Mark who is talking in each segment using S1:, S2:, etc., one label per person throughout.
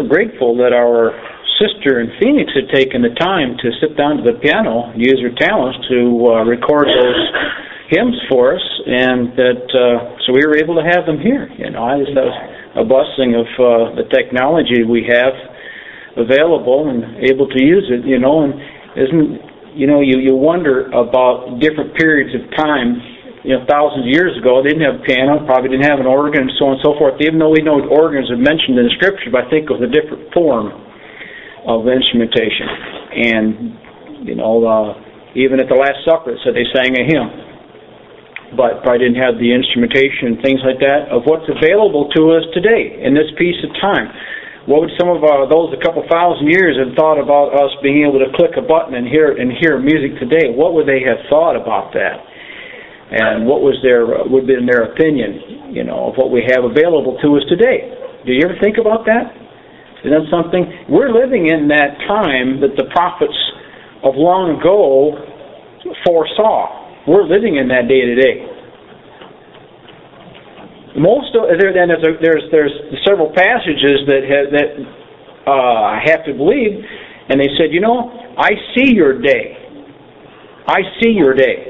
S1: were grateful that our sister in Phoenix had taken the time to sit down to the piano and use her talents to record those hymns for us, and that so we were able to have them here. That was a blessing of the technology we have available and able to use it. And you wonder about different periods of time. Thousands of years ago, they didn't have a piano, probably didn't have an organ, and so on and so forth. Even though we know organs are mentioned in the Scripture, but I think it was a different form of instrumentation. And, even at the Last Supper, it said they sang a hymn. But probably didn't have the instrumentation and things like that of what's available to us today in this piece of time. What would some of those a couple thousand years have thought about us being able to click a button and hear music today? What would they have thought about that? And what would have been their opinion, of what we have available to us today? Do you ever think about that? Is that something? We're living in that time that the prophets of long ago foresaw. We're living in that day today. There's several passages that I have to believe, and they said, I see your day. I see your day.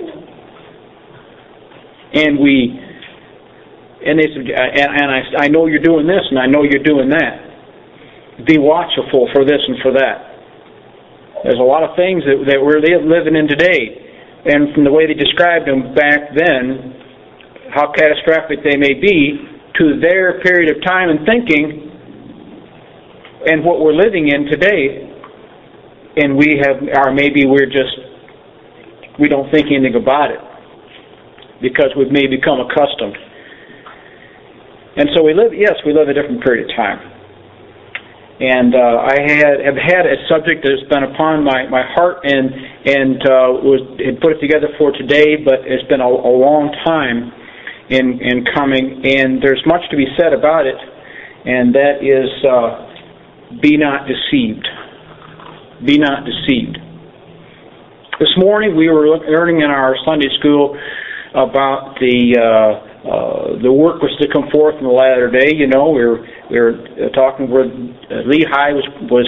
S1: And they said, I know you're doing this, and I know you're doing that. Be watchful for this and for that. There's a lot of things that we're living in today, and from the way they described them back then, how catastrophic they may be to their period of time and thinking, and what we're living in today, and we don't think anything about it, because we've maybe become accustomed. And so we live a different period of time. And I have had a subject that has been upon my heart and had put it together for today, but it's been a long time in coming, and there's much to be said about it, and that is be not deceived. Be not deceived. This morning we were learning in our Sunday school about the work was to come forth in the latter day. We were talking where Lehi was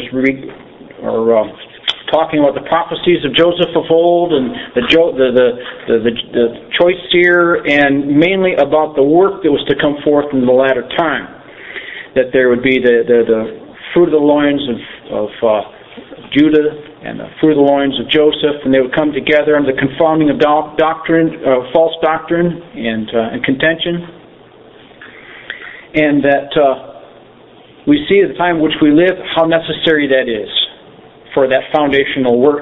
S1: talking about the prophecies of Joseph of old and the choice seer, and mainly about the work that was to come forth in the latter time. That there would be the fruit of the loins of Judah and the fruit of the loins of Joseph, and they would come together under the confounding of doctrine, false doctrine, and contention. And that we see at the time in which we live how necessary that is for that foundational work.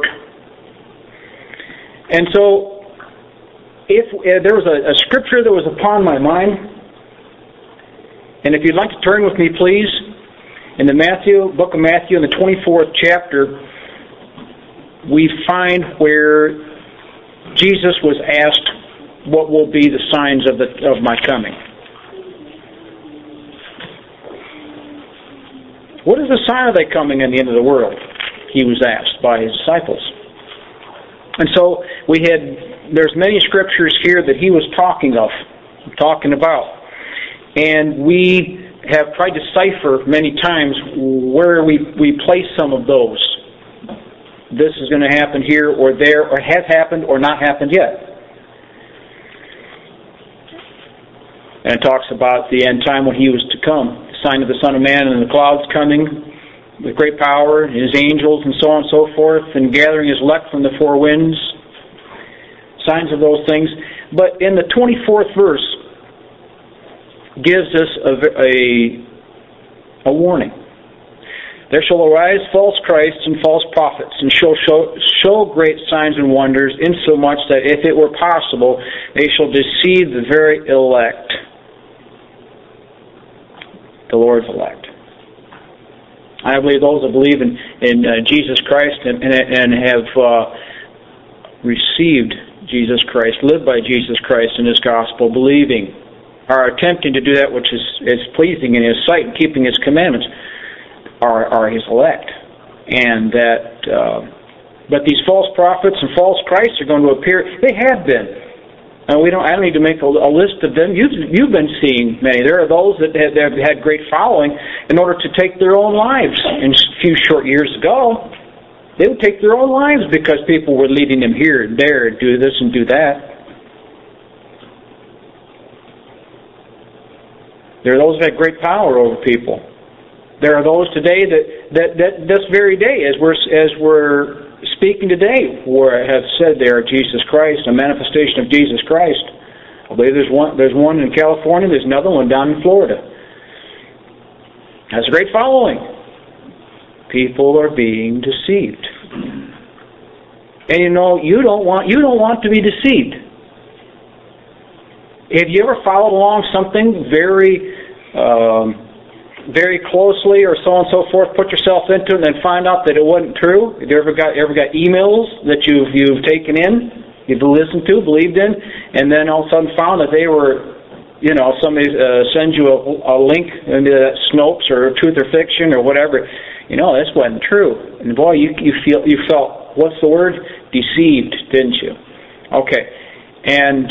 S1: And so, if there was a scripture that was upon my mind, and if you'd like to turn with me, please, in the book of Matthew, in the 24th chapter, we find where Jesus was asked, what will be the signs of my coming? What is the sign of thy coming in the end of the world? He was asked by his disciples. And so there's many scriptures here that he was talking about. And we have tried to decipher many times where we place some of those. This is going to happen here or there, or has happened or not happened yet. And it talks about the end time when he was to come, the sign of the Son of Man and the clouds coming with great power, his angels and so on and so forth, and gathering his elect from the four winds, signs of those things. But in the 24th verse gives us a warning. There shall arise false Christs and false prophets, and show great signs and wonders, insomuch that if it were possible, they shall deceive the very elect, the Lord's elect. I believe those that believe in Jesus Christ and have received Jesus Christ, lived by Jesus Christ in His gospel, believing, are attempting to do that which is pleasing in His sight and keeping His commandments, are His elect. And that, but these false prophets and false Christs are going to appear. They have been. And I don't need to make a list of them. You've been seeing many. There are those that have had great following in order to take their own lives. In a few short years ago, they would take their own lives because people were leading them here and there, do this and do that. There are those that have great power over people. There are those today that this very day, as we're speaking today, where I have said they are Jesus Christ, a manifestation of Jesus Christ. I believe there's one in California, there's another one down in Florida. Has a great following. People are being deceived. And you don't want to be deceived. Have you ever followed along something very closely or so on and so forth, put yourself into it and then find out that it wasn't true? Have you ever got emails that you've taken in, you've listened to, believed in, and then all of a sudden found that they were, somebody sends you a link into that Snopes or Truth or Fiction or whatever. This wasn't true. And boy, you felt, what's the word? Deceived, didn't you? Okay. And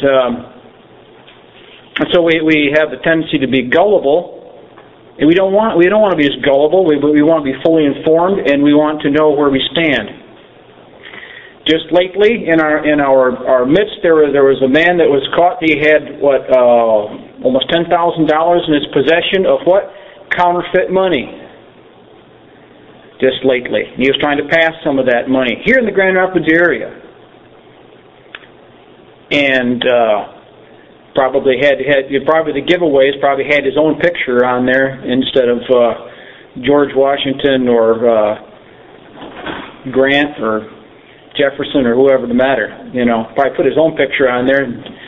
S1: so we have the tendency to be gullible. And we don't want to be just gullible. We want to be fully informed, and we want to know where we stand. Just lately, in our midst, there was a man that was caught. He had almost $10,000 in his possession of what? Counterfeit money. Just lately, he was trying to pass some of that money here in the Grand Rapids area, and probably the giveaways probably had his own picture on there instead of George Washington or Grant or Jefferson or whoever the matter. Probably put his own picture on there.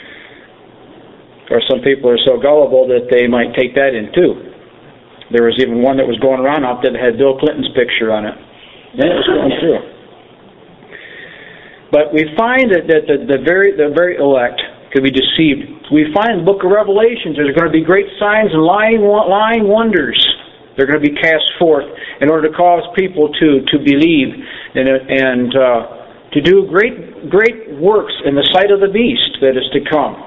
S1: Or some people are so gullible that they might take that in too. There was even one that was going around out there that had Bill Clinton's picture on it. And it was going through. But we find that the very elect could be deceived. We find in the book of Revelations there's going to be great signs and lying wonders. They're going to be cast forth in order to cause people to believe and to do great works in the sight of the beast that is to come.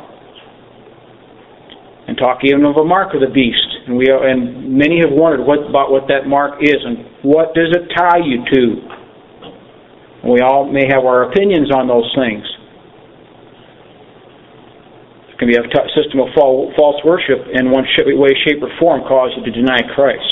S1: And talk even of a mark of the beast. And many have wondered about what that mark is and what does it tie you to. And we all may have our opinions on those things. It can be a system of false worship in one way, shape, or form cause you to deny Christ.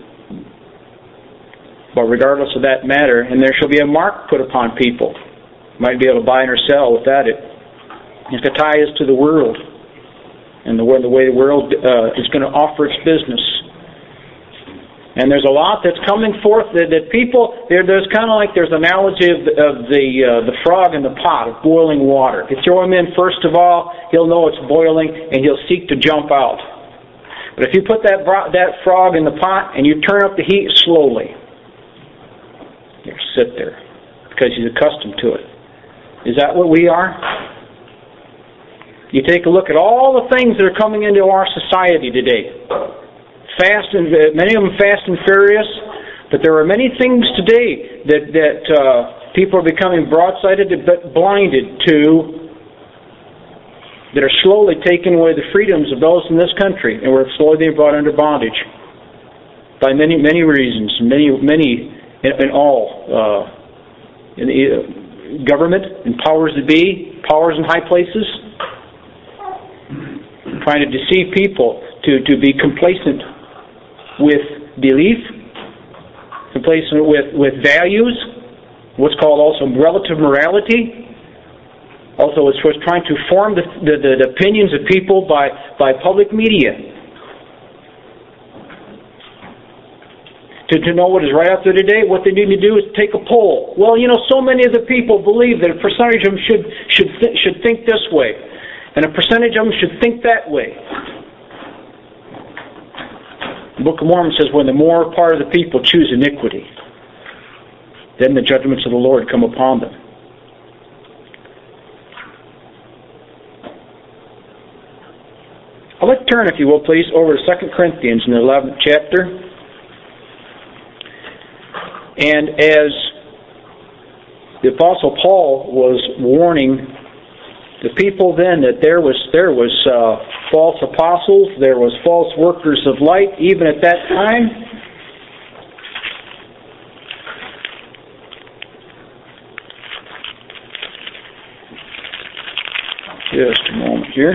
S1: But regardless of that matter, and there shall be a mark put upon people. You might be able to buy or sell without it. If the tie is to the world, and the way the world is going to offer its business. And there's a lot that's coming forth that people, there's kind of like there's an analogy of the frog in the pot of boiling water. If you throw him in first of all, he'll know it's boiling and he'll seek to jump out. But if you put that frog in the pot and you turn up the heat slowly, he'll sit there because he's accustomed to it. Is that what we are? You take a look at all the things that are coming into our society today. Many of them fast and furious, but there are many things today that people are becoming broadsided but blinded to, that are slowly taking away the freedoms of those in this country, and we're slowly being brought under bondage by many reasons, many in all, in the government and powers that be, powers in high places, trying to deceive people to be complacent with belief, complacent with values, what's called also relative morality. Also, it's trying to form the opinions of people by public media. To know what is right out there today, what they need to do is take a poll. Well, so many of the people believe that a percentage of them should think this way. And a percentage of them should think that way. The Book of Mormon says when the more part of the people choose iniquity, then the judgments of the Lord come upon them. I'd like to turn, if you will, please, over to 2 Corinthians in the 11th chapter. And as the Apostle Paul was warning the people then that there was false apostles, there was false workers of light, even at that time. Just a moment here.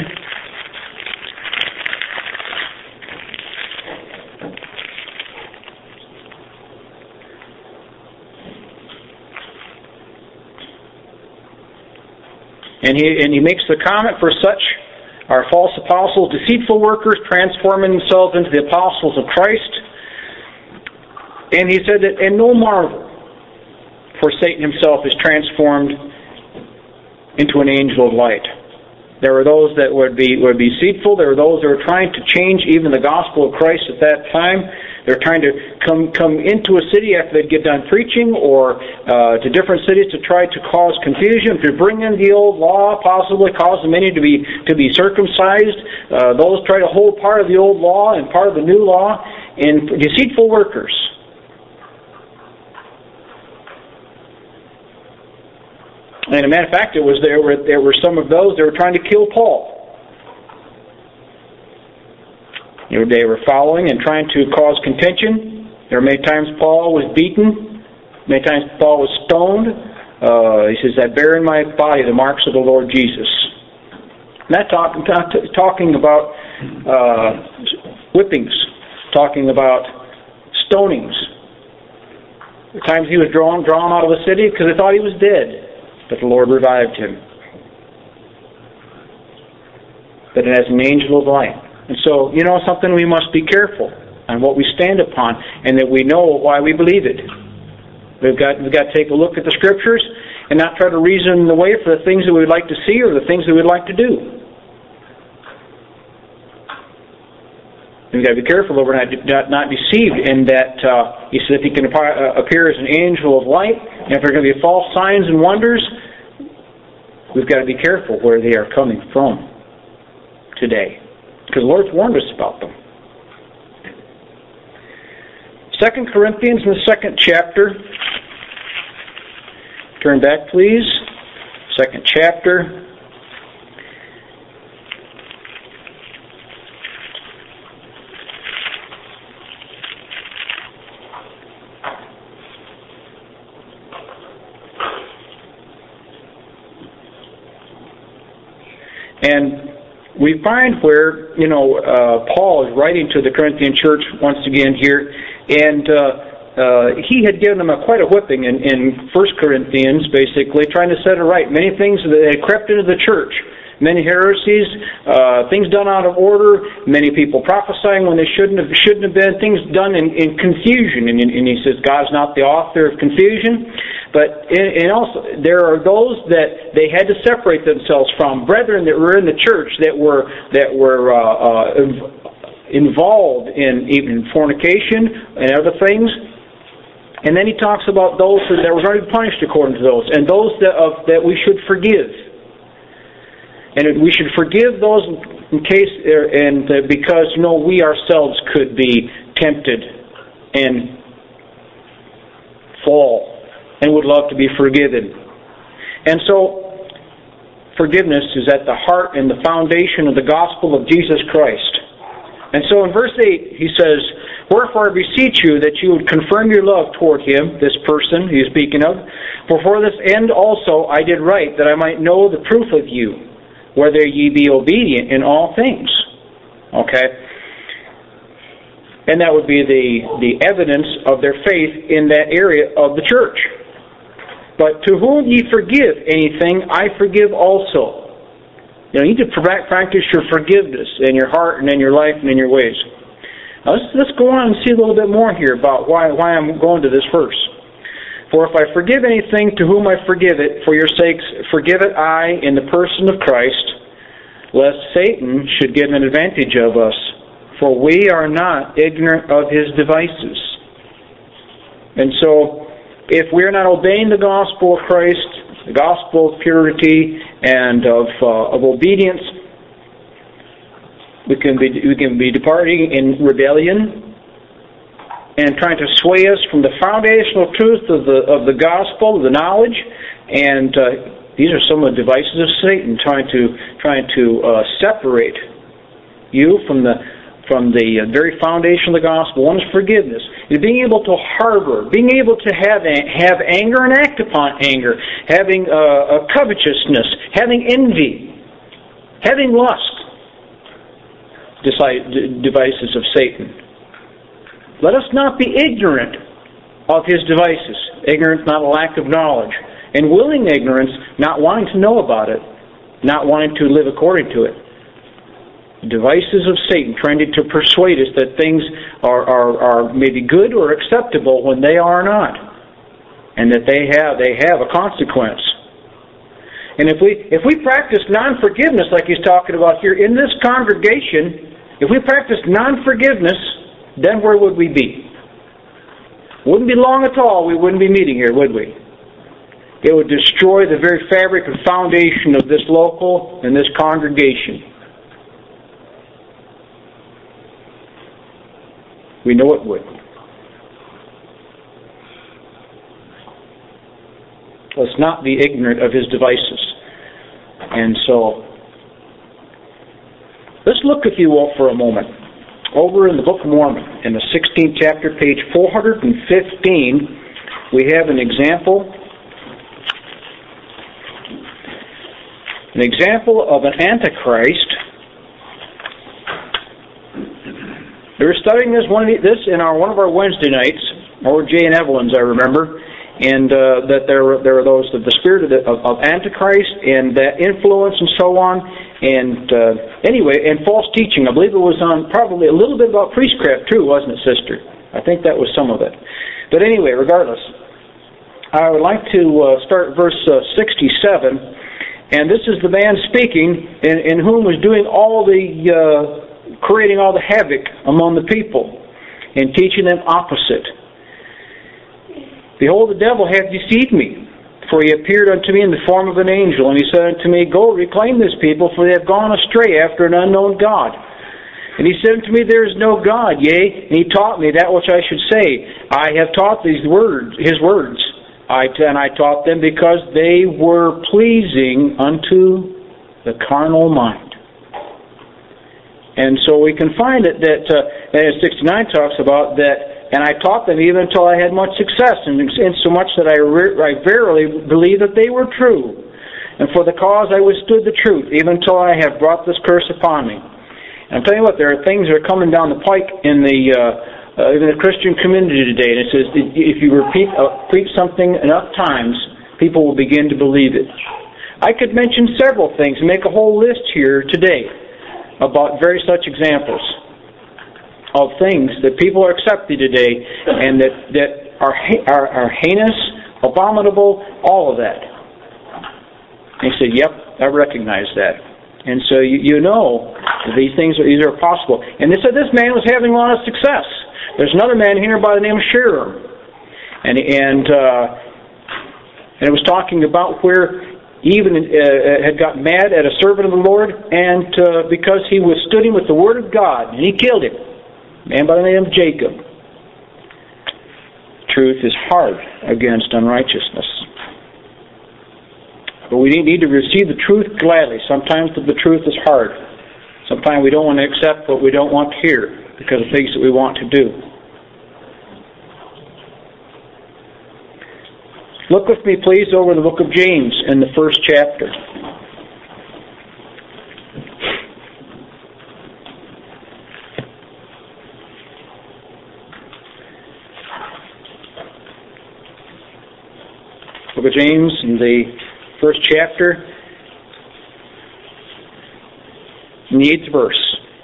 S1: And he makes the comment, for such are false apostles, deceitful workers, transforming themselves into the apostles of Christ. And he said that, and no marvel, for Satan himself is transformed into an angel of light. There were those that would be deceitful. There were those that were trying to change even the gospel of Christ at that time. They were trying to come into a city after they'd get done preaching, or to different cities to try to cause confusion, to bring in the old law, possibly cause many to be circumcised. Those try to hold part of the old law and part of the new law, and deceitful workers. And as a matter of fact, there were some of those that were trying to kill Paul. They were following and trying to cause contention. There were many times Paul was beaten. Many times Paul was stoned. He says, "I bear in my body the marks of the Lord Jesus." Not talking about whippings, talking about stonings. The times he was drawn out of the city because they thought he was dead. But the Lord revived him. But as an angel of light. And so, something, we must be careful on what we stand upon, and that we know why we believe it. We've got to take a look at the Scriptures and not try to reason the way for the things that we'd like to see or the things that we'd like to do. We've got to be careful that we're not deceived in that he said if he can appear as an angel of light, and if there are going to be false signs and wonders, we've got to be careful where they are coming from today. Because the Lord's warned us about them. 2 Corinthians in the 2nd chapter. Turn back, please. 2nd chapter. And we find where, Paul is writing to the Corinthian church once again here, and he had given them quite a whipping in 1 Corinthians, basically, trying to set it right. Many things that had crept into the church. Many heresies, things done out of order, many people prophesying when they shouldn't have been, things done in confusion. And he says God's not the author of confusion. But and also there are those that they had to separate themselves from, brethren that were in the church that were involved in even fornication and other things. And then he talks about those that were going to be punished according to those, and those that we should forgive. And we should forgive those in case, because we ourselves could be tempted and fall and would love to be forgiven. And so, forgiveness is at the heart and the foundation of the gospel of Jesus Christ. And so in verse 8, he says, "Wherefore I beseech you that you would confirm your love toward him," this person he's speaking of, "for this end also I did write, that I might know the proof of you, whether ye be obedient in all things." Okay? And that would be the evidence of their faith in that area of the church. "But to whom ye forgive anything, I forgive also." You need to practice your forgiveness in your heart and in your life and in your ways. Now let's go on and see a little bit more here about why I'm going to this verse. "For if I forgive anything, to whom I forgive it, for your sakes forgive it I in the person of Christ, lest Satan should get an advantage of us, for we are not ignorant of his devices." And so, if we're not obeying the gospel of Christ, the gospel of purity and of obedience, we can be departing in rebellion and trying to sway us from the foundational truth of the gospel, the knowledge, and These are some of the devices of Satan trying to separate you from the very foundation of the gospel. One is forgiveness. Is being able to harbor, being able to have anger and act upon anger, having covetousness, having envy, having lust. Devices of Satan. Let us not be ignorant of his devices. Ignorance, not a lack of knowledge. And willing ignorance, not wanting to know about it, not wanting to live according to it. Devices of Satan, trying to persuade us that things are maybe good or acceptable when they are not, and that they have a consequence. And if we practice non-forgiveness, like he's talking about here in this congregation, if we practice non-forgiveness, then where would we be? Wouldn't be long at all. We wouldn't be meeting here, would we? It would destroy the very fabric and foundation of this local and this congregation. We know it would. Let's not be ignorant of his devices. And so, let's look, if you will, for a moment, over in the Book of Mormon, in the 16th chapter, page 415, we have an example of an Antichrist. We were studying this one of our Wednesday nights, over Jay and Evelyn's, I remember, and that there were those of the spirit of Antichrist and that influence and so on, and anyway, and false teaching. I believe it was on probably a little bit about priestcraft too, wasn't it, sister? I think that was some of it. But anyway, regardless, I would like to start verse 67. And this is the man speaking, in whom was doing all the, creating all the havoc among the people, and teaching them opposite. Behold, the devil hath deceived me, for he appeared unto me in the form of an angel, and he said unto me, Go, reclaim this people, for they have gone astray after an unknown God. And he said unto me, There is no God, yea, and he taught me that which I should say. I have taught his words. And I taught them because they were pleasing unto the carnal mind. And so we can find that 69 talks about that, and I taught them even until I had much success, and so much that I verily believe that they were true. And for the cause I withstood the truth, even until I have brought this curse upon me. And I'm telling you what, there are things that are coming down the pike in the Christian community today, and it says if you repeat something enough times, people will begin to believe it. I could mention several things and make a whole list here today about very such examples of things that people are accepting today, and that are heinous, abominable, all of that. And he said, "Yep, I recognize that." And so you know that these are possible. And they said this man was having a lot of success. There's another man here by the name of Sherem, and it was talking about where he even had got mad at a servant of the Lord, and because he withstood him with the word of God, and he killed him. A man by the name of Jacob. Truth is hard against unrighteousness. But we need to receive the truth gladly. Sometimes the truth is hard. Sometimes we don't want to accept what we don't want to hear because of things that we want to do. Look with me, please, over the book of James in the 1st chapter. Book of James in the 1st chapter, in the 8th verse.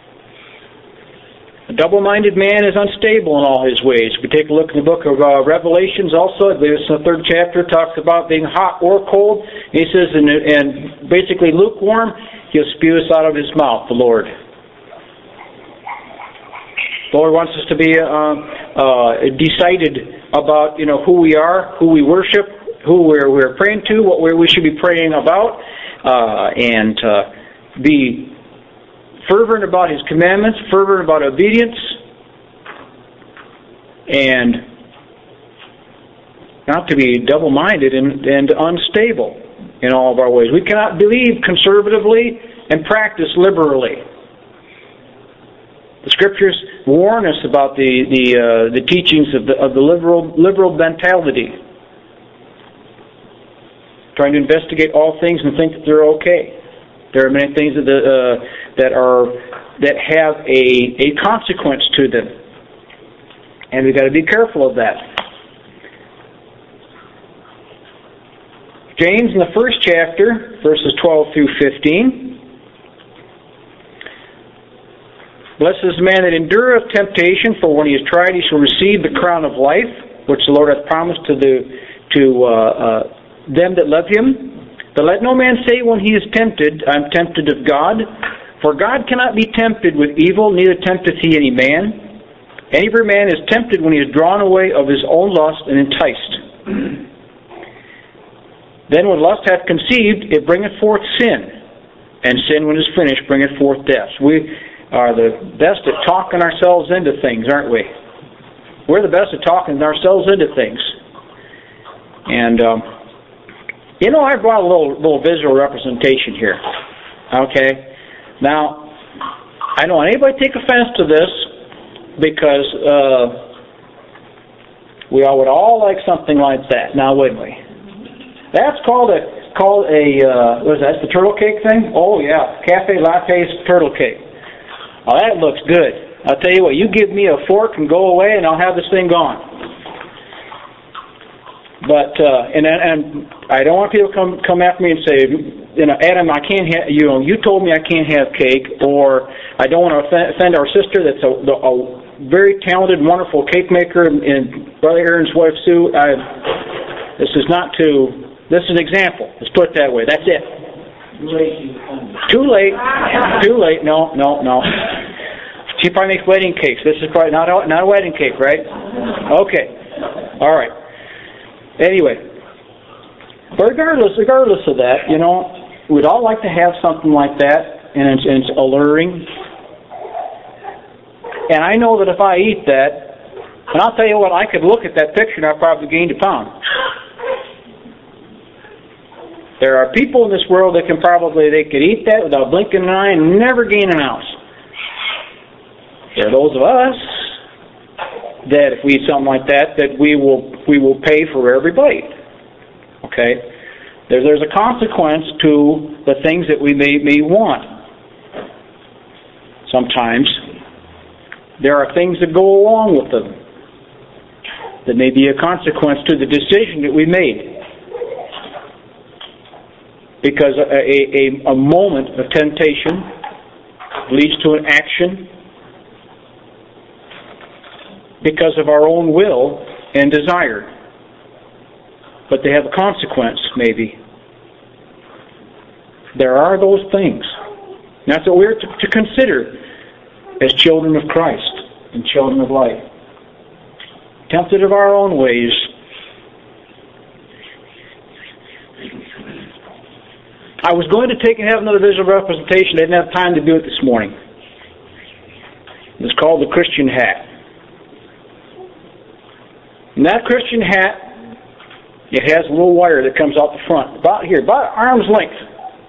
S1: A double-minded man is unstable in all his ways. If we take a look in the book of Revelations also, I believe it's in the 3rd chapter, it talks about being hot or cold. He says, and basically lukewarm, he'll spew us out of his mouth, the Lord. The Lord wants us to be decided about, who we are, who we worship, who we're praying to, what we should be praying about, and be fervent about His commandments, fervent about obedience, and not to be double-minded and unstable. in all of our ways. We cannot believe conservatively and practice liberally. The Scriptures warn us about the teachings of the liberal mentality, trying to investigate all things and think that they're okay. There are many things that have a consequence to them, and we've got to be careful of that. James, in the first chapter, verses 12 through 15. Blessed is the man that endureth temptation, for when he is tried, he shall receive the crown of life, which the Lord hath promised to them that love him. But let no man say when he is tempted, I am tempted of God. For God cannot be tempted with evil, neither tempteth he any man. And every man is tempted when he is drawn away of his own lust and enticed. Then when lust hath conceived, it bringeth forth sin. And sin, when it is finished, bringeth forth death. We are the best at talking ourselves into things, aren't we? We're the best at talking ourselves into things. And, I brought a little visual representation here. Okay? Now, I don't want anybody to take offense to this, because we all would all like something like that, now wouldn't we? That's called a what is that, the turtle cake thing? Oh yeah, cafe latte's turtle cake. Oh, that looks good. I'll tell you what, you give me a fork and go away and I'll have this thing gone. But, and I don't want people to come after me and say, Adam, I can't have, you told me I can't have cake, or I don't want to offend our sister that's a very talented, wonderful cake maker, and Brother Aaron's wife, Sue. This is an example. Let's put it that way. That's it. Too late. No. She probably makes wedding cakes. This is probably not a wedding cake, right? Okay. All right. Anyway, but regardless of that, we'd all like to have something like that, and it's alluring. And I know that if I eat that, and I'll tell you what, I could look at that picture and I probably gained a pound. There are people in this world that they could eat that without blinking an eye and never gain an ounce. There are those of us that if we eat something like that we will pay for every bite. Okay? There's a consequence to the things that we may want. Sometimes there are things that go along with them that may be a consequence to the decision that we made. Because a moment of temptation leads to an action because of our own will and desire. But they have a consequence, maybe. There are those things. And that's what we're to consider as children of Christ and children of light. Tempted of our own ways. I was going to take and have another visual representation. I didn't have time to do it this morning. It's called the Christian hat. And that Christian hat, it has a little wire that comes out the front, about arm's length.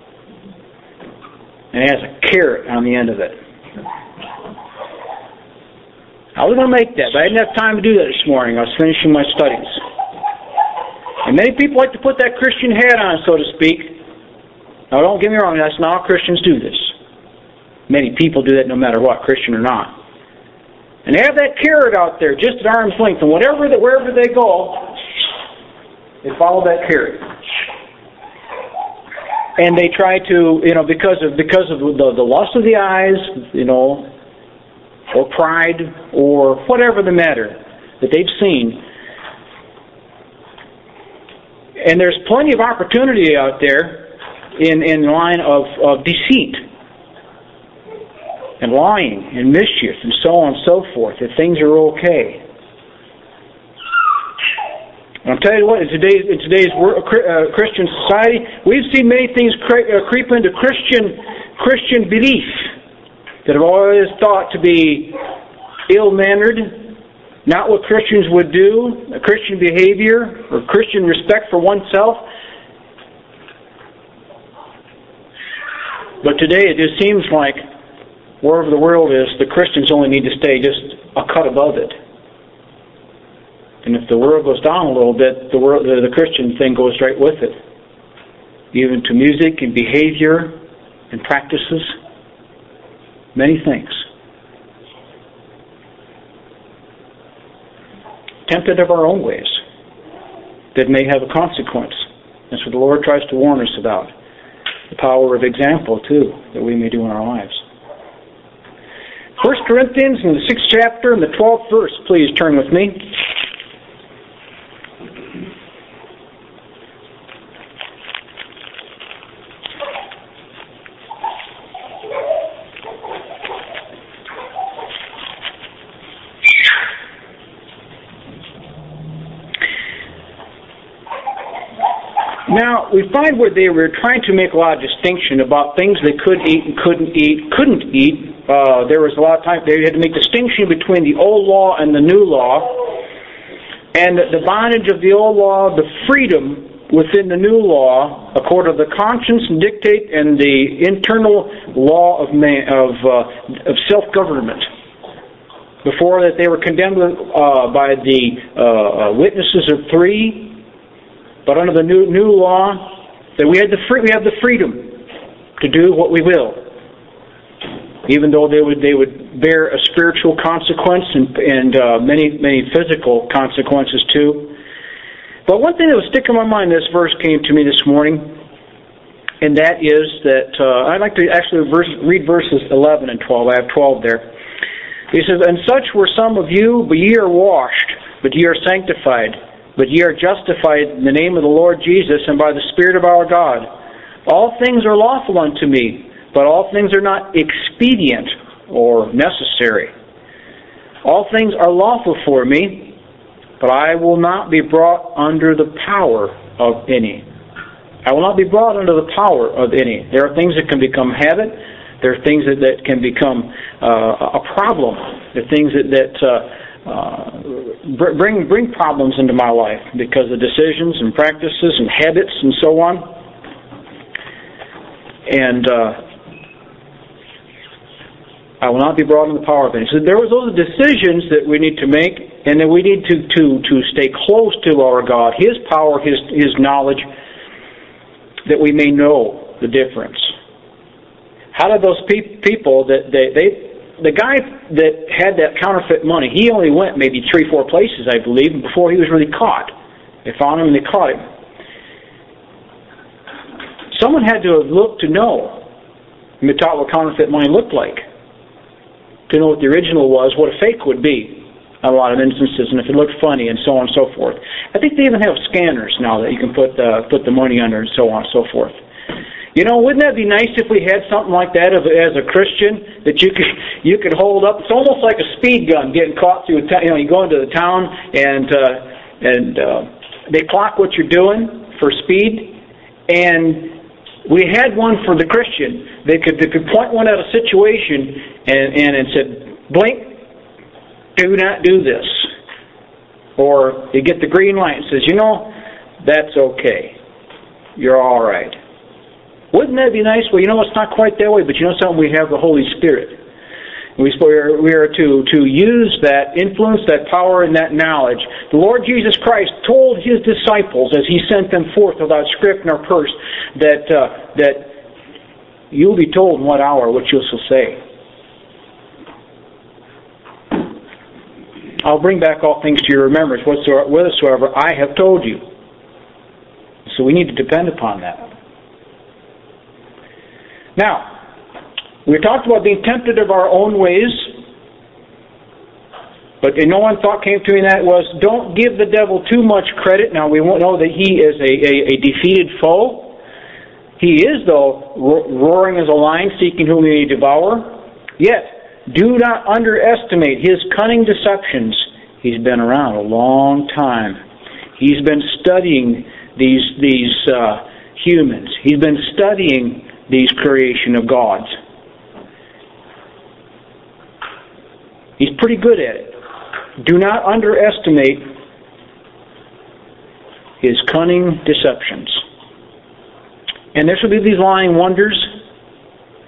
S1: And it has a carrot on the end of it. I was going to make that, but I didn't have time to do that this morning. I was finishing my studies. And many people like to put that Christian hat on, so to speak. Now, don't get me wrong, that's not all Christians do this. Many people do that no matter what, Christian or not. And they have that carrot out there just at arm's length, and wherever they go, they follow that carrot. And they try to, because of the lust of the eyes, or pride, or whatever the matter that they've seen. And there's plenty of opportunity out there in the line of deceit and lying and mischief and so on and so forth, that things are okay. And I'll tell you what, in today's Christian society, we've seen many things creep into Christian belief that have always thought to be ill-mannered, not what Christians would do, a Christian behavior or Christian respect for oneself. But today it just seems like wherever the world is, the Christians only need to stay just a cut above it. And if the world goes down a little bit, the Christian thing goes right with it. Even to music and behavior and practices, many things. Tempted of our own ways that may have a consequence. That's what the Lord tries to warn us about. The power of example, too, that we may do in our lives. 1 Corinthians in the 6th chapter and the 12th verse, please turn with me. Now, we find where they were trying to make a lot of distinction about things they could eat and couldn't eat. There was a lot of time they had to make distinction between the old law and the new law, and the bondage of the old law, the freedom within the new law, according to the conscience and dictate and the internal law of self-government. Before that, they were condemned by the witnesses of three. But under the new law, that we have the freedom to do what we will, even though they would bear a spiritual consequence and many physical consequences too. But one thing that was sticking in my mind, this verse came to me this morning, and that is that I'd like to actually read verses 11 and 12. I have 12 there. He says, "And such were some of you, but ye are washed, but ye are sanctified. But ye are justified in the name of the Lord Jesus and by the Spirit of our God. All things are lawful unto me, but all things are not expedient or necessary. All things are lawful for me, but I will not be brought under the power of any." I will not be brought under the power of any. There are things that can become habit. There are things that can become a problem. There are things that bring problems into my life because of decisions and practices and habits and so on. And I will not be brought into the power of any. So there was those decisions that we need to make, and that we need to stay close to our God, His power, His knowledge, that we may know the difference. How did those people that the guy that had that counterfeit money, he only went maybe 3-4 places, I believe, before he was really caught. They found him and they caught him. Someone had to have looked to know, and be taught what counterfeit money looked like, to know what the original was, what a fake would be in a lot of instances, and if it looked funny, and so on and so forth. I think they even have scanners now that you can put the money under, and so on and so forth. You know, wouldn't that be nice if we had something like that as a Christian that you could hold up? It's almost like a speed gun getting caught through a town. You know, you go into the town and they clock what you're doing for speed, and we had one for the Christian. They could point one at a situation and it said, "Blink, do not do this," or you get the green light and says, "You know, that's okay. You're all right." Wouldn't that be nice? Well, you know, it's not quite that way, but you know something? We have the Holy Spirit. We are to use that influence, that power, and that knowledge. The Lord Jesus Christ told His disciples as He sent them forth without script nor purse that you'll be told in what hour what you shall say. I'll bring back all things to your remembrance whatsoever I have told you. So we need to depend upon that. Now, we talked about being tempted of our own ways, but no one thought came to me that was, don't give the devil too much credit. Now, we won't know that he is a defeated foe. He is, though, roaring as a lion, seeking whom he may devour. Yet, do not underestimate his cunning deceptions. He's been around a long time. He's been studying these humans. He's been studying these creation of God's. He's pretty good at it. Do not underestimate his cunning deceptions. And there shall be these lying wonders,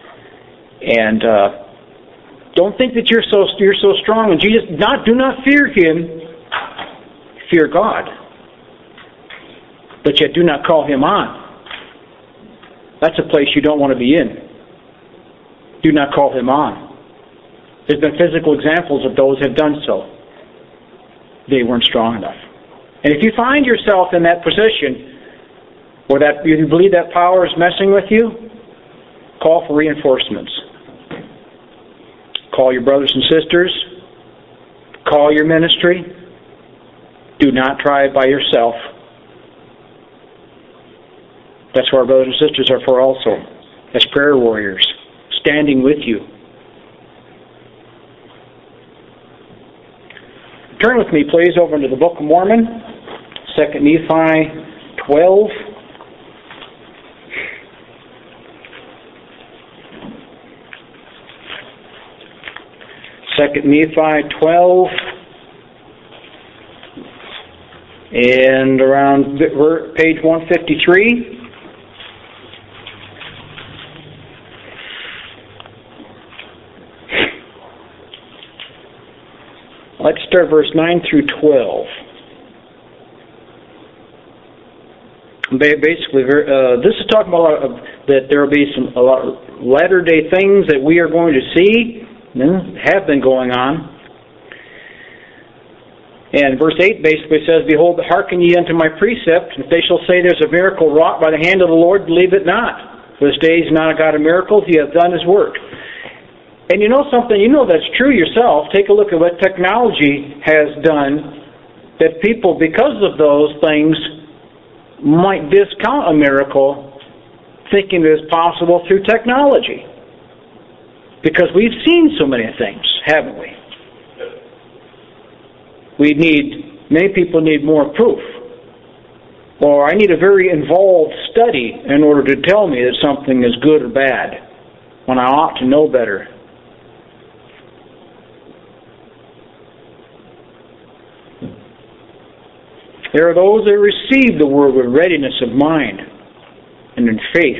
S1: And don't think that you're so strong. And Jesus, do not fear Him. Fear God. But yet do not call Him on. That's a place you don't want to be in. Do not call Him on. There's been physical examples of those who have done so. They weren't strong enough. And if you find yourself in that position, or that you believe that power is messing with you, call for reinforcements. Call your brothers and sisters. Call your ministry. Do not try it by yourself. That's what our brothers and sisters are for also, as prayer warriors, standing with you. Turn with me, please, over into the Book of Mormon, 2 Nephi 12. Second Nephi 12, and around page 153. Let's start verse 9 through 12. Basically, this is talking about that there will be a lot of latter-day things that we are going to see, have been going on. And verse 8 basically says, Behold, hearken ye unto my precept, if they shall say there's a miracle wrought by the hand of the Lord, believe it not. For this day is not a God of miracles, He hath done His work. And you know something, you know that's true yourself. Take a look at what technology has done, that people, because of those things, might discount a miracle, thinking it is possible through technology. Because we've seen so many things, haven't we? Many people need more proof. Or I need a very involved study in order to tell me that something is good or bad, when I ought to know better. There are those that receive the word with readiness of mind and in faith.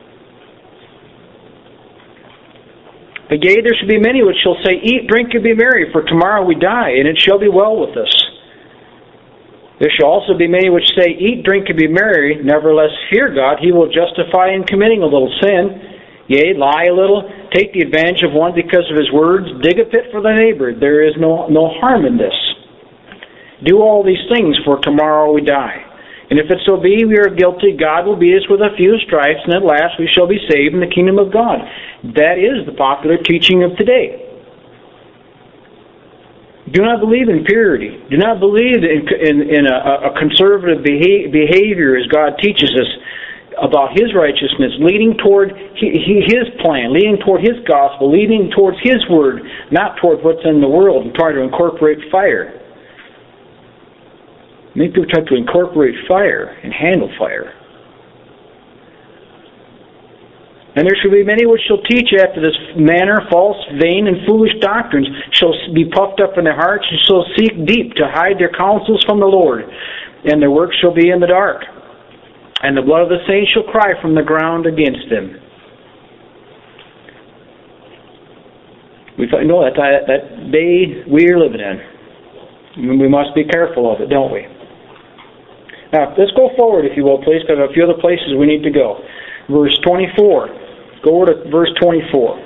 S1: But yea, there shall be many which shall say, Eat, drink, and be merry, for tomorrow we die, and it shall be well with us. There shall also be many which say, Eat, drink, and be merry, nevertheless fear God, He will justify in committing a little sin. Yea, lie a little, take the advantage of one because of his words, dig a pit for thy neighbor. There is no harm in this. Do all these things, for tomorrow we die. And if it so be we are guilty, God will beat us with a few stripes, and at last we shall be saved in the kingdom of God. That is the popular teaching of today. Do not believe in purity. Do not believe in a conservative behavior as God teaches us about His righteousness, leading toward His plan, leading toward His gospel, leading towards His word, not toward what's in the world and trying to incorporate fire. Many people try to incorporate fire and handle fire. And there shall be many which shall teach after this manner false, vain, and foolish doctrines, shall be puffed up in their hearts, and shall seek deep to hide their counsels from the Lord. And their works shall be in the dark. And the blood of the saints shall cry from the ground against them. We know that day we are living in. We must be careful of it, don't we? Now, let's go forward, if you will, please, because there are a few other places we need to go. Verse 24. Go over to verse 24.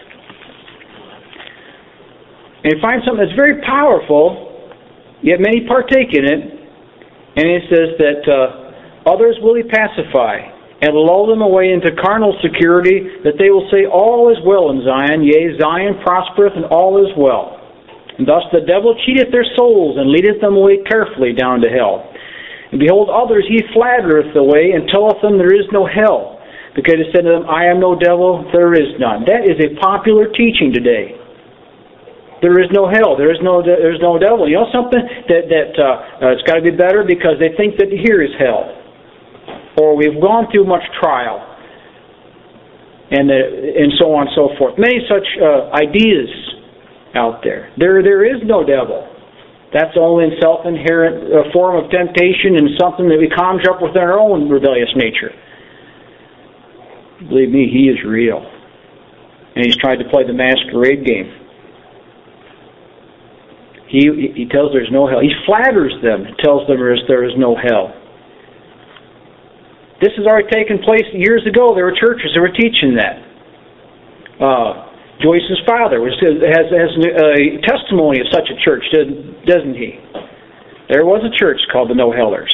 S1: And you find something that's very powerful, yet many partake in it. And it says that others will He pacify, and lull them away into carnal security, that they will say, All is well in Zion, yea, Zion prospereth, and all is well. And thus the devil cheateth their souls, and leadeth them away carefully down to hell. And behold, others He flattereth away, and telleth them there is no hell. Because He said to them, I am no devil, there is none. That is a popular teaching today. There is no hell, there is no devil. You know something? It's got to be better because they think that here is hell. Or we've gone through much trial. And so on and so forth. Many such ideas out there. There is no devil. That's only a self-inherent form of temptation and something that we conjure up with our own rebellious nature. Believe me, He is real. And he's tried to play the masquerade game. He tells there's no hell. He flatters them and tells them there is no hell. This has already taken place years ago. There were churches that were teaching that. Joyce's father has a testimony of such a church, doesn't he? There was a church called the No Hellers.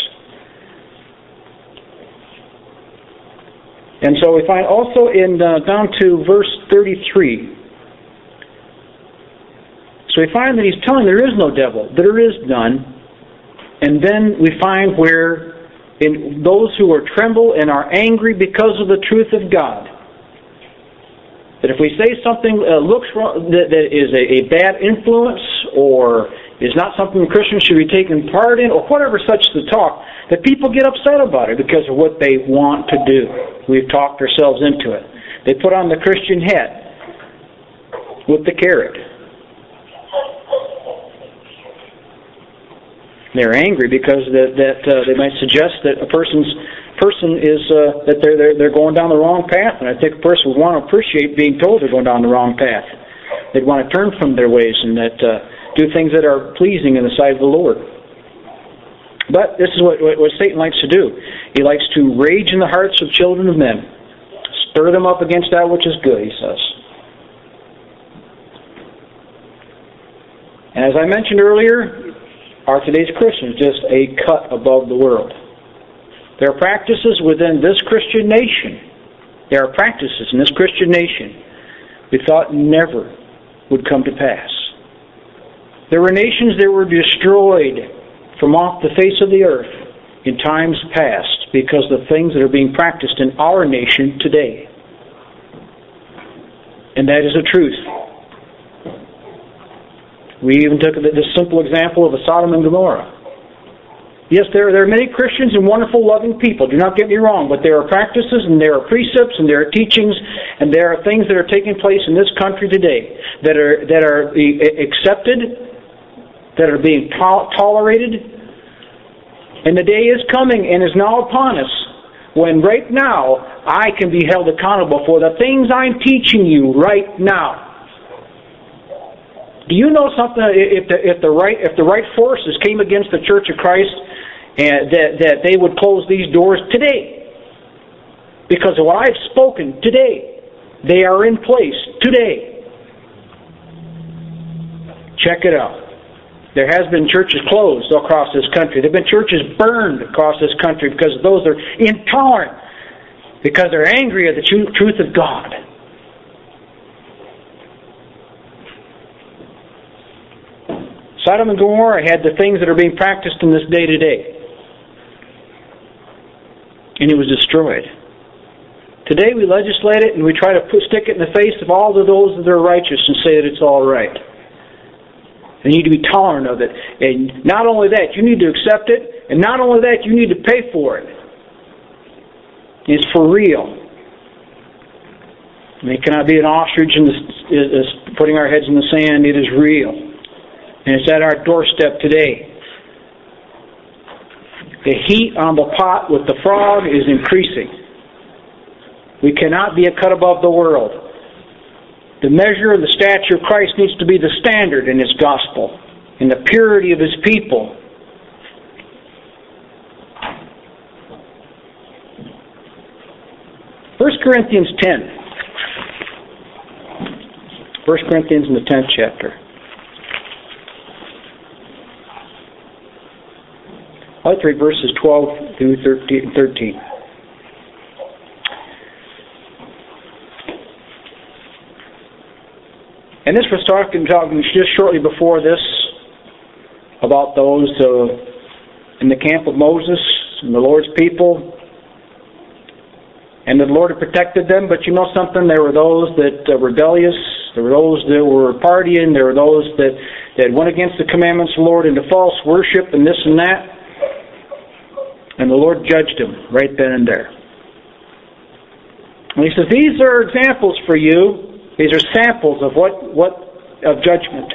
S1: And so we find also in down to verse 33. So we find that he's telling there is no devil, there is none. And then we find where in those who are tremble and are angry because of the truth of God, that if we say something looks wrong, that is a bad influence or is not something Christians should be taking part in, or whatever such the talk, that people get upset about it because of what they want to do. We've talked ourselves into it. They put on the Christian hat with the carrot. They're angry because that they might suggest that a person is that they're going down the wrong path, and I think a person would want to appreciate being told they're going down the wrong path. They'd want to turn from their ways and that do things that are pleasing in the sight of the Lord. But this is what Satan likes to do. He likes to rage in the hearts of children of men, stir them up against that which is good, he says. And as I mentioned earlier, are today's Christians just a cut above the world? There are practices within this Christian nation. There are practices in this Christian nation we thought never would come to pass. There were nations that were destroyed from off the face of the earth in times past because of the things that are being practiced in our nation today. And that is a truth. We even took this simple example of a Sodom and Gomorrah. Yes, there are many Christians and wonderful, loving people. Do not get me wrong, but there are practices and there are precepts and there are teachings and there are things that are taking place in this country today that are accepted, that are being tolerated. And the day is coming and is now upon us when right now I can be held accountable for the things I'm teaching you right now. Do you know something? If the right forces came against the Church of Christ, and that they would close these doors today, because of what I've spoken today, they are in place today. Check it out. There has been churches closed across this country. There have been churches burned across this country because those are intolerant, because they're angry at the truth of God. Sodom and Gomorrah had the things that are being practiced in this day today. And it was destroyed. Today we legislate it and we try to stick it in the face of all of those that are righteous and say that it's all right. You need to be tolerant of it. And not only that, you need to accept it. And not only that, you need to pay for it. It's for real. And it cannot be an ostrich putting our heads in the sand. It is real. And it's at our doorstep today. The heat on the pot with the frog is increasing. We cannot be a cut above the world. The measure and the stature of Christ needs to be the standard in His gospel, in the purity of His people. 1 Corinthians 10. 1 Corinthians in the 10th chapter. I'll read verses 12 through 13. And this was talking just shortly before this about those in the camp of Moses and the Lord's people. And the Lord had protected them, but you know something? There were those that were rebellious. There were those that were partying. There were those that went against the commandments of the Lord into false worship and this and that. And the Lord judged them right then and there. And He says, these are examples for you. These are samples of of judgment.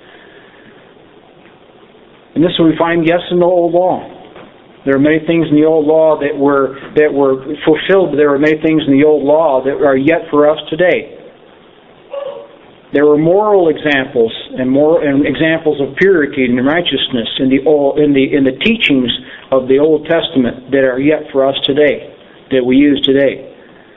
S1: And this is what we find, yes, in the Old Law. There are many things in the Old Law that were fulfilled, but there are many things in the Old Law that are yet for us today. There were moral examples and examples of purity and righteousness in the teachings of the Old Testament that are yet for us today, that we use today.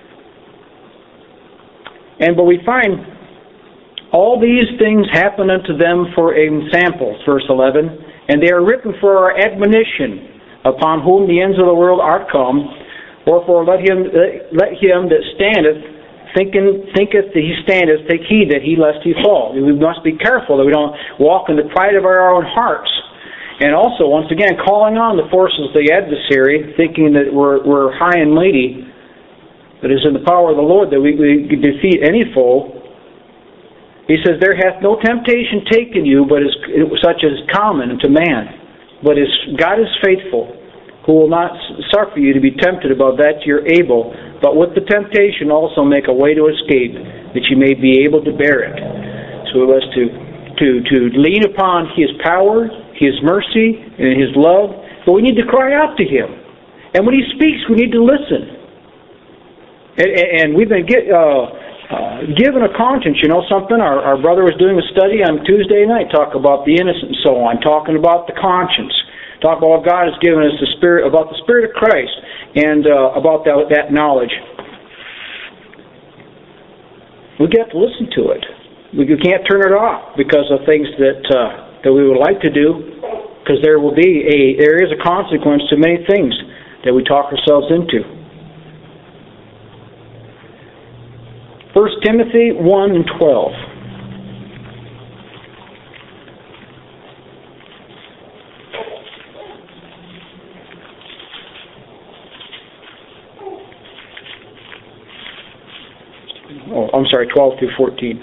S1: But we find all these things happen unto them for examples, verse 11, and they are written for our admonition, upon whom the ends of the world are come. Wherefore let him that standeth thinketh that he standeth, take heed that he lest he fall. We must be careful that we don't walk in the pride of our own hearts. And also, once again, calling on the forces of the adversary, thinking that we're high and mighty, but it is in the power of the Lord that we defeat any foe. He says, there hath no temptation taken you, but such as common to man. But God is faithful, who will not suffer you to be tempted above that you're able, but with the temptation also make a way to escape, that you may be able to bear it. So it was to lean upon His power, His mercy, and His love, but we need to cry out to Him. And when He speaks, we need to listen. And we've been given a conscience, something. Our brother was doing a study on Tuesday night, talk about the innocent and so on, talking about the conscience. Talk about what God has given us about the Spirit of Christ, and about that knowledge. We get to listen to it. We can't turn it off because of things that we would like to do, because there is a consequence to many things that we talk ourselves into. 1 Timothy 1 and 12. I'm sorry, 12 through 14.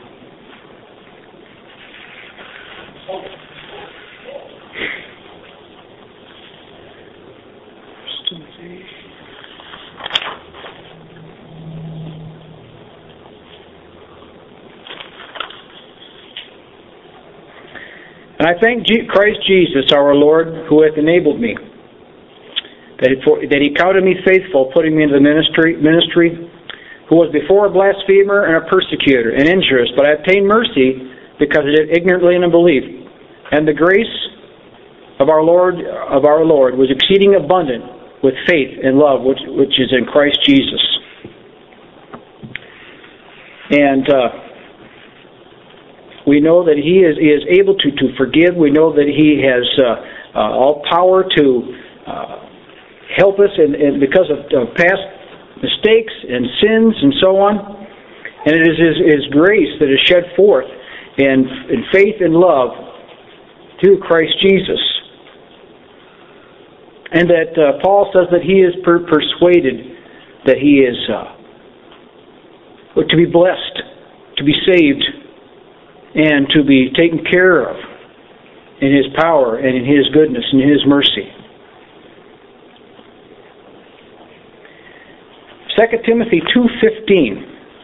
S1: And I thank Christ Jesus our Lord, who hath enabled me, that He counted me faithful, putting me into the ministry, who was before a blasphemer and a persecutor and injurious, but I obtained mercy because I did ignorantly in unbelief. And the grace of our Lord was exceeding abundant with faith and love which is in Christ Jesus. And we know that He is able to forgive. We know that He has all power to help us, and because of past mistakes and sins and so on. And it is His grace that is shed forth in faith and love through Christ Jesus. And that Paul says that he is persuaded that he is to be blessed, to be saved, and to be taken care of in His power and in His goodness and His mercy. 2 Timothy 2:15.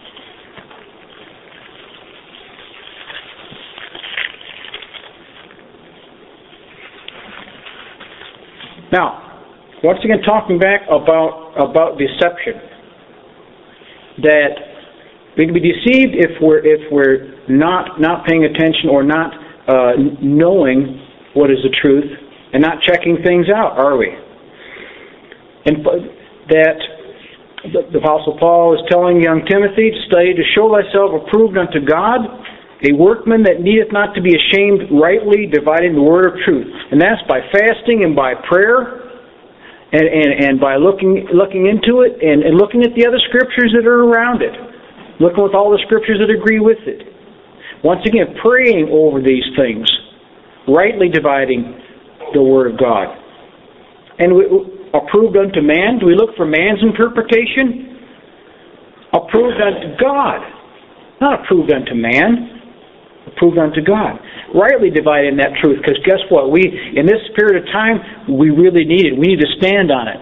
S1: Now, once again, talking back about deception, that we can be deceived if we're not paying attention or not knowing what is the truth and not checking things out, are we? And that the Apostle Paul is telling young Timothy to study to show thyself approved unto God, a workman that needeth not to be ashamed, rightly dividing the word of truth. And that's by fasting and by prayer, and by looking into it and looking at the other scriptures that are around it, looking with all the scriptures that agree with it. Once again, praying over these things, rightly dividing the word of God. And approved unto man? Do we look for man's interpretation? Approved unto God. Not approved unto man. Approved unto God. Rightly dividing that truth, because guess what? In this period of time, we really need it. We need to stand on it.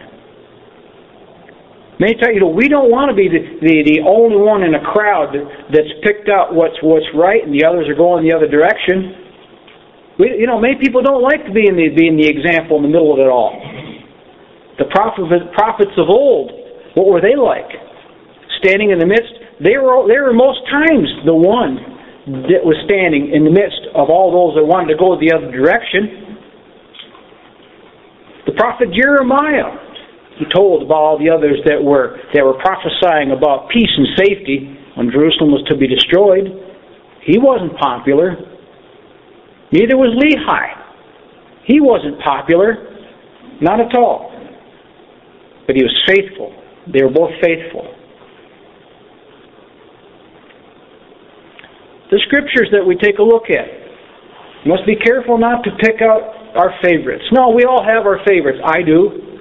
S1: Many times, we don't want to be the only one in a crowd that's picked out what's right and the others are going the other direction. Many people don't like to be in the example in the middle of it all. The prophets of old, what were they like? Standing in the midst, they were most times the one that was standing in the midst of all those that wanted to go the other direction. The prophet Jeremiah, he told about all the others that were prophesying about peace and safety when Jerusalem was to be destroyed. He wasn't popular. Neither was Lehi. He wasn't popular. Not at all. But he was faithful. They were both faithful. The scriptures that we take a look at, we must be careful not to pick out our favorites. No, we all have our favorites. I do.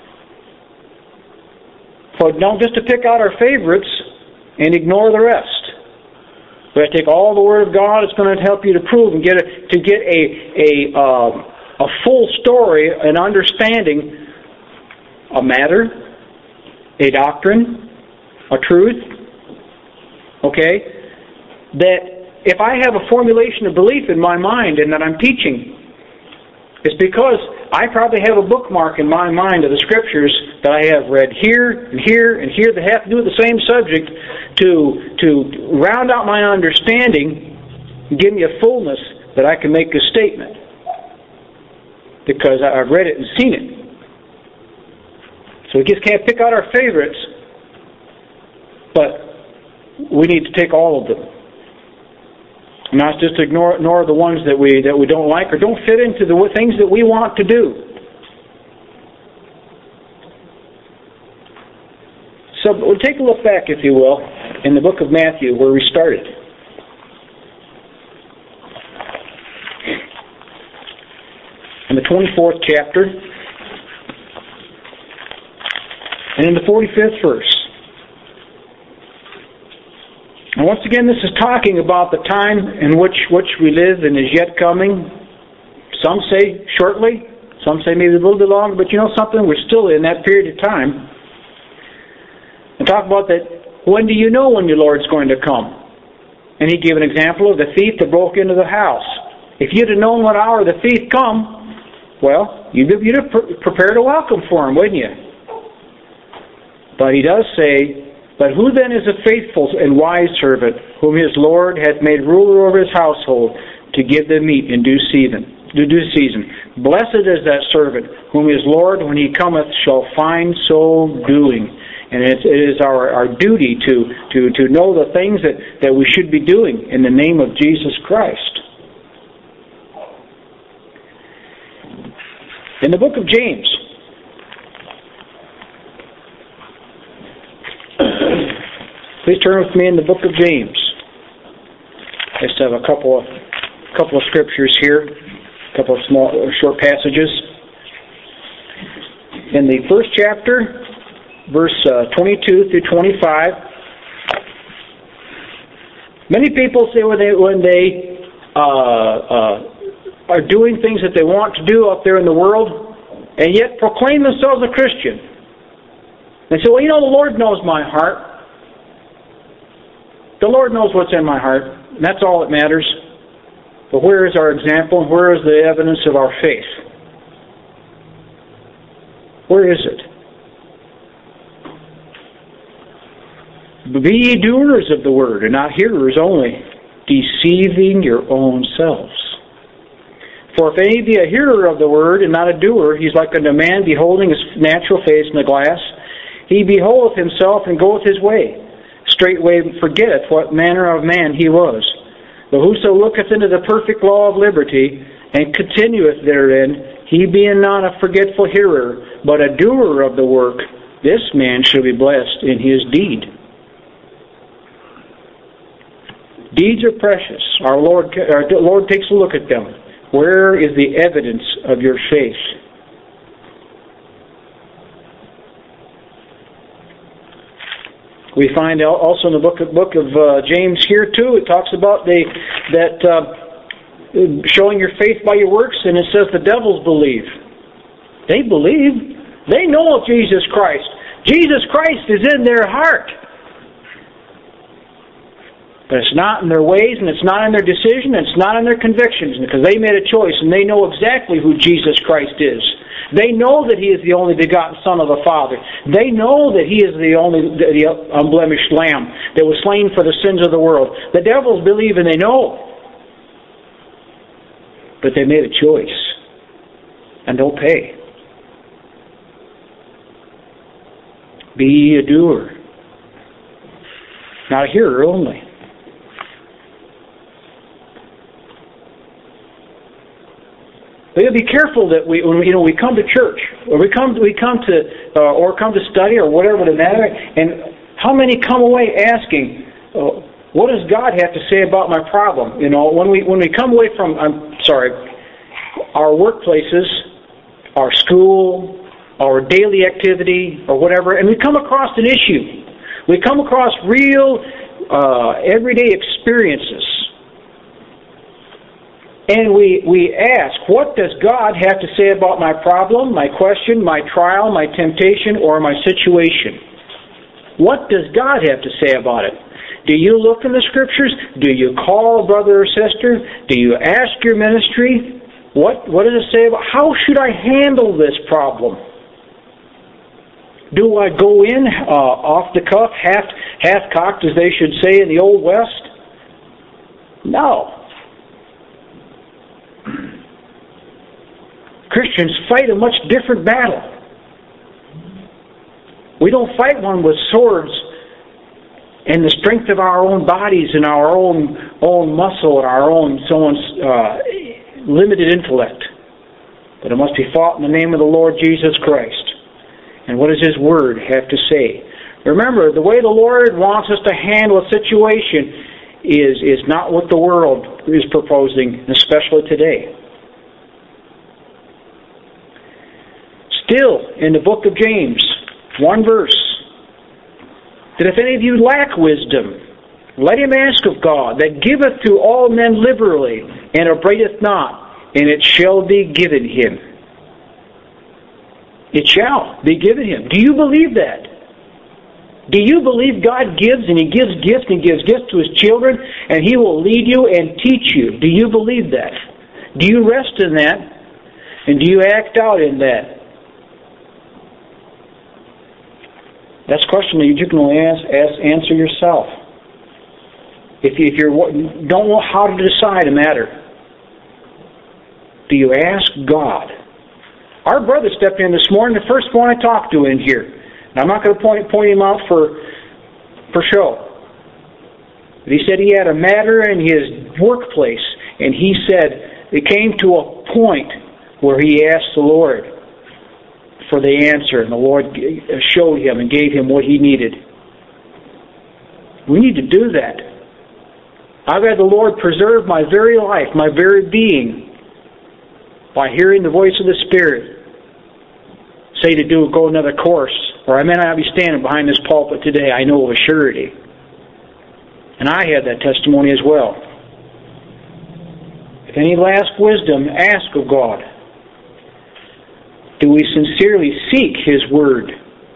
S1: But don't just to pick out our favorites and ignore the rest. We have to take all the Word of God. It's going to help you to prove and get a full story, an understanding, a matter, a doctrine, a truth. Okay? That if I have a formulation of belief in my mind and that I'm teaching, it's because I probably have a bookmark in my mind of the Scriptures that I have read here and here and here that have to do with the same subject to round out my understanding and give me a fullness that I can make a statement because I've read it and seen it. So we just can't pick out our favorites, but we need to take all of them. Not just ignore the ones that we don't like or don't fit into the things that we want to do. So we'll take a look back, if you will, in the book of Matthew where we started. In the 24th chapter and in the 45th verse. And once again, this is talking about the time in which we live and is yet coming. Some say shortly, some say maybe a little bit longer, but you know something? We're still in that period of time. And talk about that, when do you know when your Lord's going to come? And he gave an example of the thief that broke into the house. If you'd have known what hour the thief come, well, you'd have prepared a welcome for him, wouldn't you? But he does say, but who then is a faithful and wise servant, whom his Lord hath made ruler over his household, to give them meat in due season? Blessed is that servant, whom his Lord, when he cometh, shall find so doing. And it is our duty to know the things that we should be doing in the name of Jesus Christ. In the book of James, please turn with me in the book of James. I just have a couple of scriptures here, a couple of small, short passages. In the first chapter, verse 22 through 25, many people say when they are doing things that they want to do out there in the world, and yet proclaim themselves a Christian. They say, well, you know, the Lord knows my heart. The Lord knows what's in my heart, and that's all that matters. But where is our example, and where is the evidence of our faith? Where is it? Be ye doers of the word, and not hearers only, deceiving your own selves. For if any be a hearer of the word, and not a doer, he's like unto a man beholding his natural face in the glass. He beholdeth himself, and goeth his way. Straightway forgetteth what manner of man he was. But whoso looketh into the perfect law of liberty, and continueth therein, he being not a forgetful hearer, but a doer of the work, this man shall be blessed in his deed. Deeds are precious. Our Lord takes a look at them. Where is the evidence of your faith? We find also in the book of James here too, it talks about showing your faith by your works, and it says the devils believe. They believe. They know of Jesus Christ. Jesus Christ is in their heart. But it's not in their ways, and it's not in their decision, and it's not in their convictions, because they made a choice, and they know exactly who Jesus Christ is. They know that He is the only begotten Son of the Father. They know that He is the unblemished Lamb that was slain for the sins of the world. The devils believe and they know. But they made a choice. And they'll pay. Be ye a doer, not a hearer only. We got to be careful that when we come to church, or we come to study, or whatever the matter. And how many come away asking, "What does God have to say about my problem?" When we come away from, our workplaces, our school, our daily activity, or whatever, and we come across an issue. We come across real, everyday experiences. And we ask, what does God have to say about my problem, my question, my trial, my temptation, or my situation? What does God have to say about it? Do you look in the Scriptures? Do you call a brother or sister? Do you ask your ministry? What does it say about how should I handle this problem? Do I go in off the cuff, half-cocked, as they should say in the Old West? No. Christians fight a much different battle. We don't fight one with swords and the strength of our own bodies and our own muscle and our own someone's limited intellect. But it must be fought in the name of the Lord Jesus Christ. And what does His Word have to say? Remember, the way the Lord wants us to handle a situation is not what the world is proposing, especially today. Still, in the book of James, one verse, that if any of you lack wisdom, let him ask of God, that giveth to all men liberally, and upbraideth not, and it shall be given him. It shall be given him. Do you believe that? Do you believe God gives, and He gives gifts, and He gives gifts to His children, and He will lead you and teach you? Do you believe that? Do you rest in that? And do you act out in that? That's a question that you can only answer yourself. If you don't know how to decide a matter, do you ask God? Our brother stepped in this morning, the first one I talked to in here. And I'm not going to point him out for show. But he said he had a matter in his workplace, and he said it came to a point where he asked the Lord for the answer, and the Lord showed him and gave him what he needed. We need to do that. I've had the Lord preserve my very life, my very being, by hearing the voice of the Spirit say to go another course, or I may not be standing behind this pulpit today, I know of a surety. And I had that testimony as well. If any lacks wisdom, ask of God. Do we sincerely seek His Word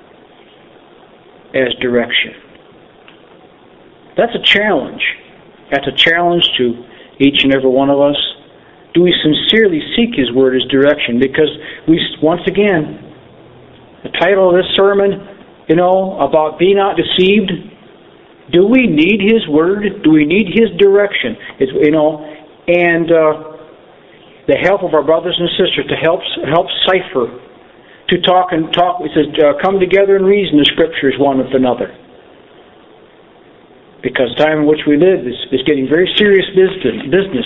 S1: as direction? That's a challenge. That's a challenge to each and every one of us. Do we sincerely seek His Word as direction? Because once again, the title of this sermon, about be not deceived. Do we need His Word? Do we need His direction? And the help of our brothers and sisters to help cipher, to talk. It says, come together and reason the Scriptures one with another. Because the time in which we live is getting very serious business.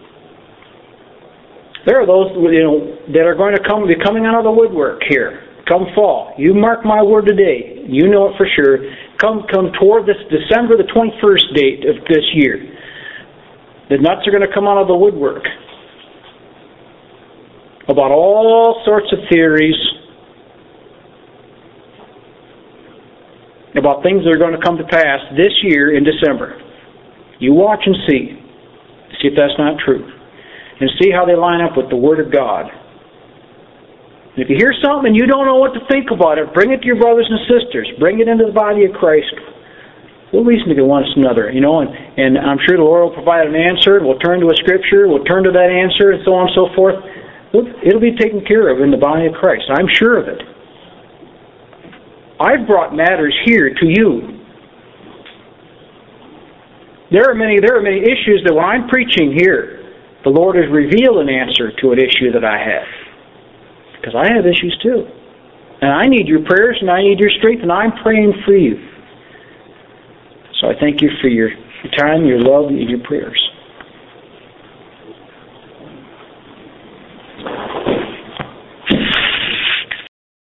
S1: There are those that are going to be coming out of the woodwork here. Come fall. You mark my word today. You know it for sure. Come toward this December the 21st date of this year. The nuts are going to come out of the woodwork about all sorts of theories, about things that are going to come to pass this year in December. You watch and see if that's not true. And see how they line up with the Word of God. And if you hear something and you don't know what to think about it, bring it to your brothers and sisters. Bring it into the body of Christ. We'll listen to one another, and I'm sure the Lord will provide an answer. We'll turn to a Scripture. We'll turn to that answer, and so on and so forth. it'll be taken care of in the body of Christ. I'm sure of it. I've brought matters here to you. There are many issues that when I'm preaching here, the Lord has revealed an answer to an issue that I have. Because I have issues too. And I need your prayers and I need your strength, and I'm praying for you. So I thank you for your time, your love, and your prayers.